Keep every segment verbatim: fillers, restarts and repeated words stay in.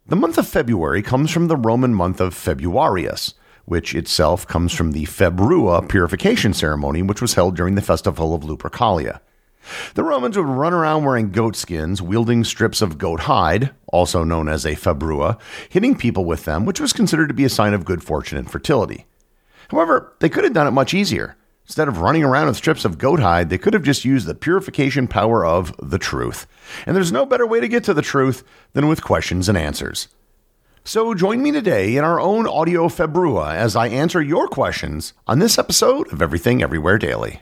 The month of February comes from the Roman month of Februarius, which itself comes from the Februa purification ceremony, which was held during the festival of Lupercalia. The Romans would run around wearing goat skins, wielding strips of goat hide, also known as a Februa, hitting people with them, which was considered to be a sign of good fortune and fertility. However, they could have done it much easier. Instead of running around with strips of goat hide, they could have just used the purification power of the truth. And there's no better way to get to the truth than with questions and answers. So join me today in our own audio Februa as I answer your questions on this episode of Everything Everywhere Daily.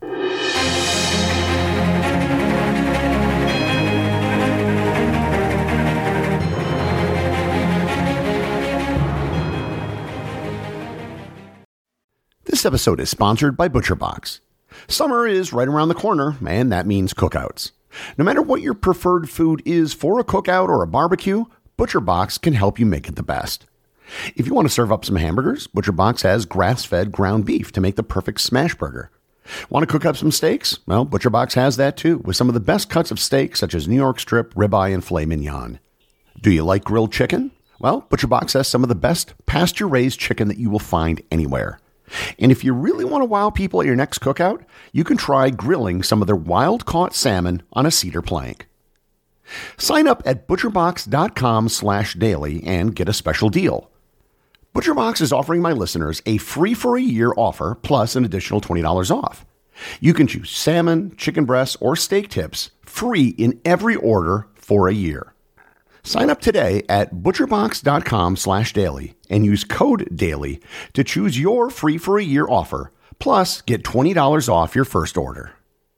This episode is sponsored by ButcherBox. Summer is right around the corner, and that means cookouts. No matter what your preferred food is for a cookout or a barbecue, ButcherBox can help you make it the best. If you want to serve up some hamburgers, ButcherBox has grass-fed ground beef to make the perfect smash burger. Want to cook up some steaks? Well, ButcherBox has that too, with some of the best cuts of steak such as New York strip, ribeye, and filet mignon. Do you like grilled chicken? Well, ButcherBox has some of the best pasture-raised chicken that you will find anywhere. And if you really want to wow people at your next cookout, you can try grilling some of their wild-caught salmon on a cedar plank. Sign up at butcherbox.com slash daily and get a special deal. ButcherBox is offering my listeners a free for a year offer plus an additional twenty dollars off. You can choose salmon, chicken breasts, or steak tips free in every order for a year. Sign up today at butcherbox.com slash daily and use code DAILY to choose your free for a year offer, plus get twenty dollars off your first order.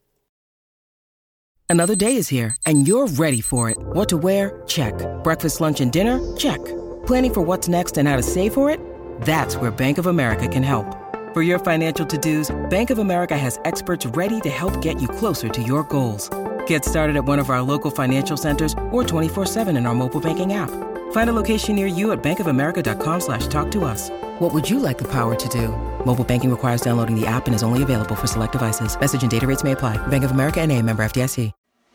Another day is here and you're ready for it. What to wear? Check. Breakfast, lunch, and dinner? Check. Planning for what's next and how to save for it? That's where Bank of America can help. For your financial to-dos, Bank of America has experts ready to help get you closer to your goals. Get started at one of our local financial centers or twenty-four seven in our mobile banking app. Find a location near you at bankofamerica.com slash talk to us. What would you like the power to do? Mobile banking requires downloading the app and is only available for select devices. Message and data rates may apply. Bank of America N A, member F D I C.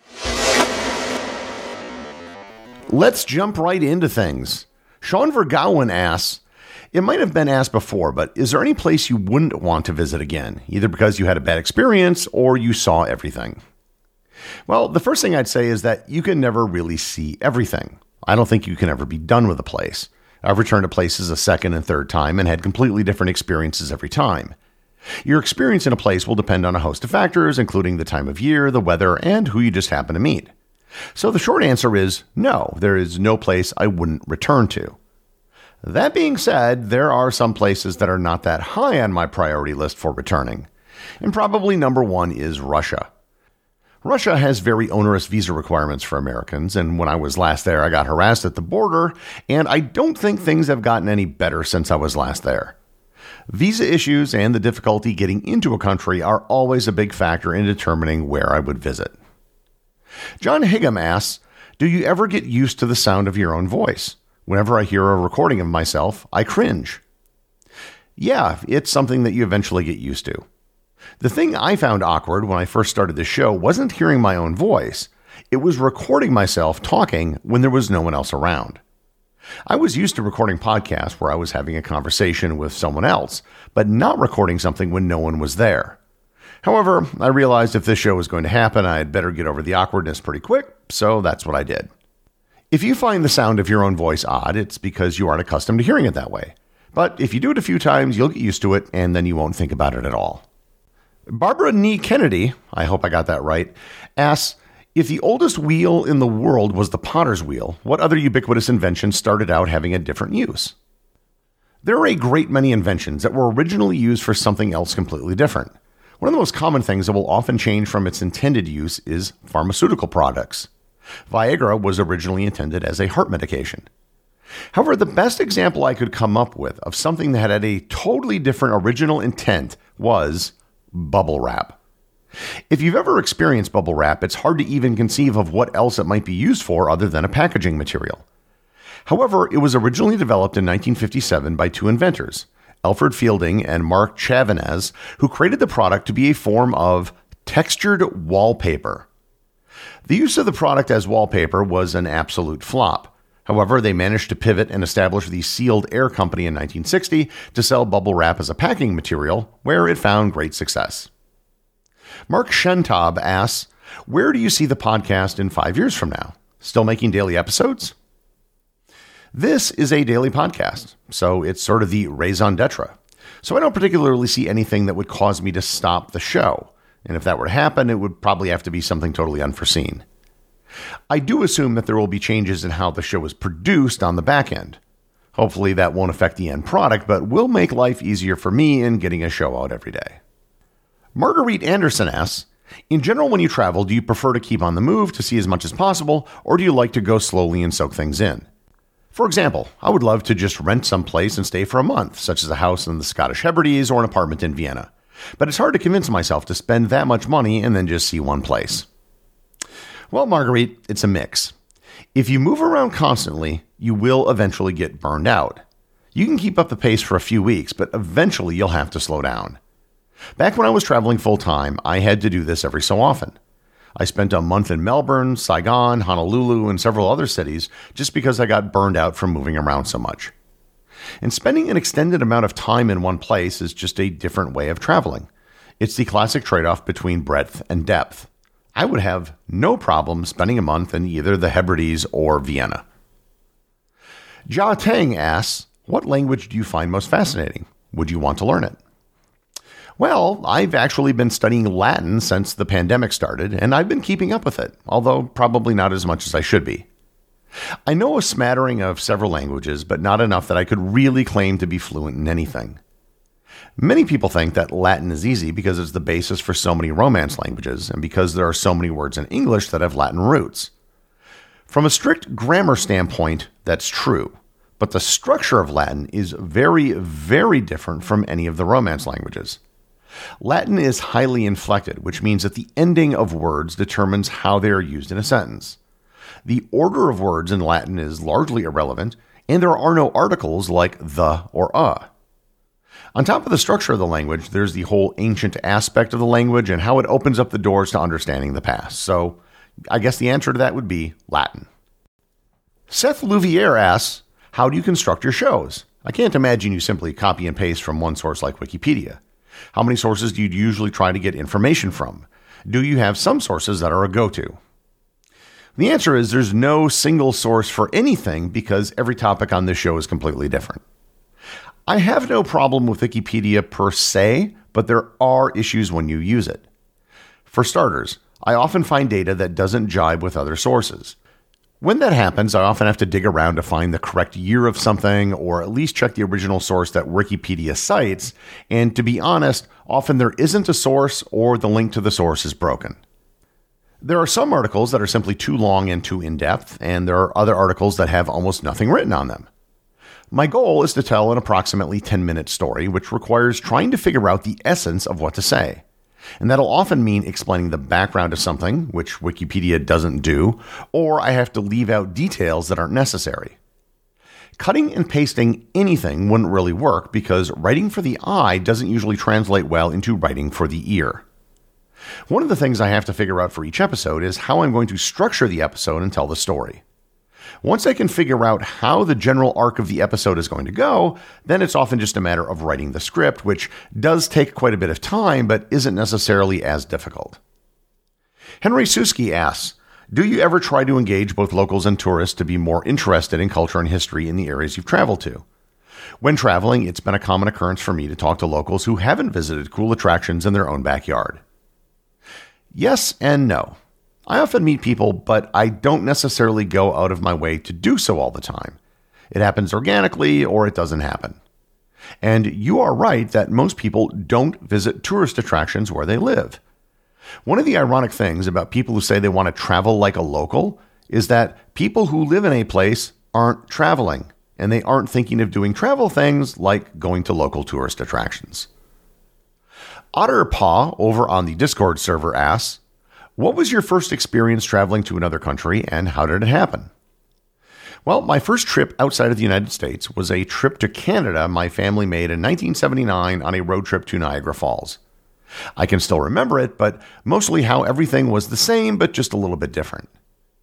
Let's jump right into things. Sean Vergowan asks, it might have been asked before, but is there any place you wouldn't want to visit again, either because you had a bad experience or you saw everything? Well, the first thing I'd say is that you can never really see everything. I don't think you can ever be done with a place. I've returned to places a second and third time and had completely different experiences every time. Your experience in a place will depend on a host of factors, including the time of year, the weather, and who you just happen to meet. So the short answer is no, there is no place I wouldn't return to. That being said, there are some places that are not that high on my priority list for returning. And probably number one is Russia. Russia has very onerous visa requirements for Americans, and when I was last there, I got harassed at the border, and I don't think things have gotten any better since I was last there. Visa issues and the difficulty getting into a country are always a big factor in determining where I would visit. John Higham asks, do you ever get used to the sound of your own voice? Whenever I hear a recording of myself, I cringe. Yeah, it's something that you eventually get used to. The thing I found awkward when I first started the show wasn't hearing my own voice. It was recording myself talking when there was no one else around. I was used to recording podcasts where I was having a conversation with someone else, but not recording something when no one was there. However, I realized if this show was going to happen, I had better get over the awkwardness pretty quick, so that's what I did. If you find the sound of your own voice odd, it's because you aren't accustomed to hearing it that way. But if you do it a few times, you'll get used to it, and then you won't think about it at all. Barbara Nee Kennedy, I hope I got that right, asks, if the oldest wheel in the world was the potter's wheel, what other ubiquitous invention started out having a different use? There are a great many inventions that were originally used for something else completely different. One of the most common things that will often change from its intended use is pharmaceutical products. Viagra was originally intended as a heart medication. However, the best example I could come up with of something that had a totally different original intent was bubble wrap. If you've ever experienced bubble wrap, it's hard to even conceive of what else it might be used for other than a packaging material. However, it was originally developed in nineteen fifty-seven by two inventors, Alfred Fielding and Mark Chavanez, who created the product to be a form of textured wallpaper. The use of the product as wallpaper was an absolute flop. However, they managed to pivot and establish the Sealed Air Company in nineteen sixty to sell bubble wrap as a packing material, where it found great success. Mark Shentab asks, where do you see the podcast in five years from now? Still making daily episodes? This is a daily podcast, so it's sort of the raison d'etre. So I don't particularly see anything that would cause me to stop the show. And if that were to happen, it would probably have to be something totally unforeseen. I do assume that there will be changes in how the show is produced on the back end. Hopefully that won't affect the end product, but will make life easier for me in getting a show out every day. Marguerite Anderson asks, in general, when you travel, do you prefer to keep on the move to see as much as possible, or do you like to go slowly and soak things in? For example, I would love to just rent some place and stay for a month, such as a house in the Scottish Hebrides or an apartment in Vienna. But it's hard to convince myself to spend that much money and then just see one place. Well, Marguerite, it's a mix. If you move around constantly, you will eventually get burned out. You can keep up the pace for a few weeks, but eventually you'll have to slow down. Back when I was traveling full-time, I had to do this every so often. I spent a month in Melbourne, Saigon, Honolulu, and several other cities just because I got burned out from moving around so much. And spending an extended amount of time in one place is just a different way of traveling. It's the classic trade-off between breadth and depth. I would have no problem spending a month in either the Hebrides or Vienna. Jia Teng asks, what language do you find most fascinating? Would you want to learn it? Well, I've actually been studying Latin since the pandemic started, and I've been keeping up with it, although probably not as much as I should be. I know a smattering of several languages, but not enough that I could really claim to be fluent in anything. Many people think that Latin is easy because it's the basis for so many Romance languages, and because there are so many words in English that have Latin roots. From a strict grammar standpoint, that's true, but the structure of Latin is very, very different from any of the Romance languages. Latin is highly inflected, which means that the ending of words determines how they are used in a sentence. The order of words in Latin is largely irrelevant, and there are no articles like the or a. On top of the structure of the language, there's the whole ancient aspect of the language and how it opens up the doors to understanding the past. So I guess the answer to that would be Latin. Seth Louvier asks, how do you construct your shows? I can't imagine you simply copy and paste from one source like Wikipedia. How many sources do you usually try to get information from? Do you have some sources that are a go-to? The answer is there's no single source for anything because every topic on this show is completely different. I have no problem with Wikipedia per se, but there are issues when you use it. For starters, I often find data that doesn't jibe with other sources. When that happens, I often have to dig around to find the correct year of something, or at least check the original source that Wikipedia cites, and to be honest, often there isn't a source or the link to the source is broken. There are some articles that are simply too long and too in-depth, and there are other articles that have almost nothing written on them. My goal is to tell an approximately ten-minute story, which requires trying to figure out the essence of what to say. And that'll often mean explaining the background of something, which Wikipedia doesn't do, or I have to leave out details that aren't necessary. Cutting and pasting anything wouldn't really work because writing for the eye doesn't usually translate well into writing for the ear. One of the things I have to figure out for each episode is how I'm going to structure the episode and tell the story. Once I can figure out how the general arc of the episode is going to go, then it's often just a matter of writing the script, which does take quite a bit of time, but isn't necessarily as difficult. Henry Suski asks, do you ever try to engage both locals and tourists to be more interested in culture and history in the areas you've traveled to? When traveling, it's been a common occurrence for me to talk to locals who haven't visited cool attractions in their own backyard. Yes and no. I often meet people, but I don't necessarily go out of my way to do so all the time. It happens organically or it doesn't happen. And you are right that most people don't visit tourist attractions where they live. One of the ironic things about people who say they want to travel like a local is that people who live in a place aren't traveling, and they aren't thinking of doing travel things like going to local tourist attractions. Otterpaw over on the Discord server asks, what was your first experience traveling to another country and how did it happen? Well, my first trip outside of the United States was a trip to Canada my family made in nineteen seventy-nine on a road trip to Niagara Falls. I can still remember it, but mostly how everything was the same but just a little bit different.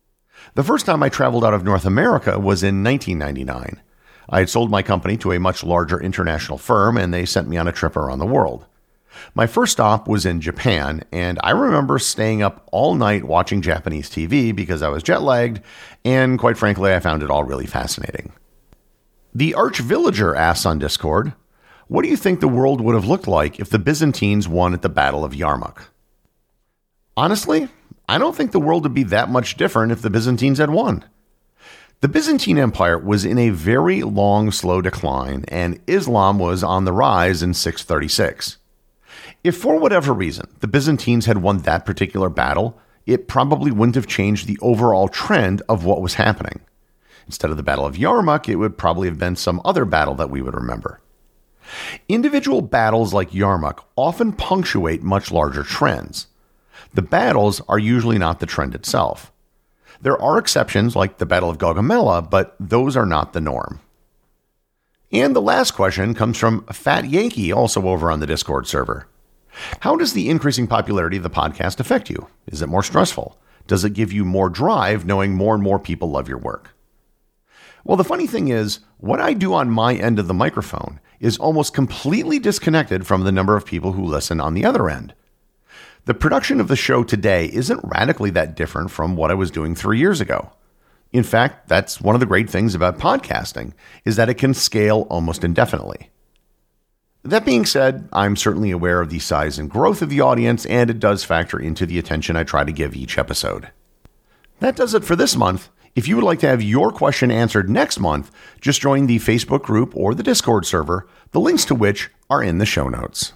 The first time I traveled out of North America was in nineteen ninety-nine. I had sold my company to a much larger international firm, and they sent me on a trip around the world. My first stop was in Japan, and I remember staying up all night watching Japanese T V because I was jet-lagged, and quite frankly, I found it all really fascinating. The Arch Villager asks on Discord, what do you think the world would have looked like if the Byzantines won at the Battle of Yarmouk? Honestly, I don't think the world would be that much different if the Byzantines had won. The Byzantine Empire was in a very long, slow decline, and Islam was on the rise in six thirty-six. If for whatever reason the Byzantines had won that particular battle, it probably wouldn't have changed the overall trend of what was happening. Instead of the Battle of Yarmouk, it would probably have been some other battle that we would remember. Individual battles like Yarmouk often punctuate much larger trends. The battles are usually not the trend itself. There are exceptions like the Battle of Gaugamela, but those are not the norm. And the last question comes from Fat Yankee, also over on the Discord server. How does the increasing popularity of the podcast affect you? Is it more stressful? Does it give you more drive knowing more and more people love your work? Well, the funny thing is, what I do on my end of the microphone is almost completely disconnected from the number of people who listen on the other end. The production of the show today isn't radically that different from what I was doing three years ago. In fact, that's one of the great things about podcasting, is that it can scale almost indefinitely. That being said, I'm certainly aware of the size and growth of the audience, and it does factor into the attention I try to give each episode. That does it for this month. If you would like to have your question answered next month, just join the Facebook group or the Discord server, the links to which are in the show notes.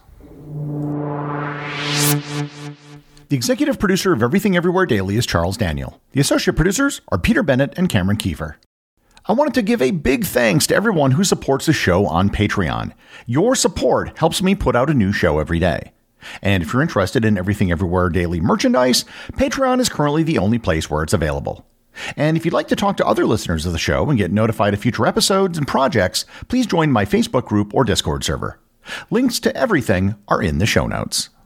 The executive producer of Everything Everywhere Daily is Charles Daniel. The associate producers are Peter Bennett and Cameron Kiefer. I wanted to give a big thanks to everyone who supports the show on Patreon. Your support helps me put out a new show every day. And if you're interested in Everything Everywhere Daily merchandise, Patreon is currently the only place where it's available. And if you'd like to talk to other listeners of the show and get notified of future episodes and projects, please join my Facebook group or Discord server. Links to everything are in the show notes.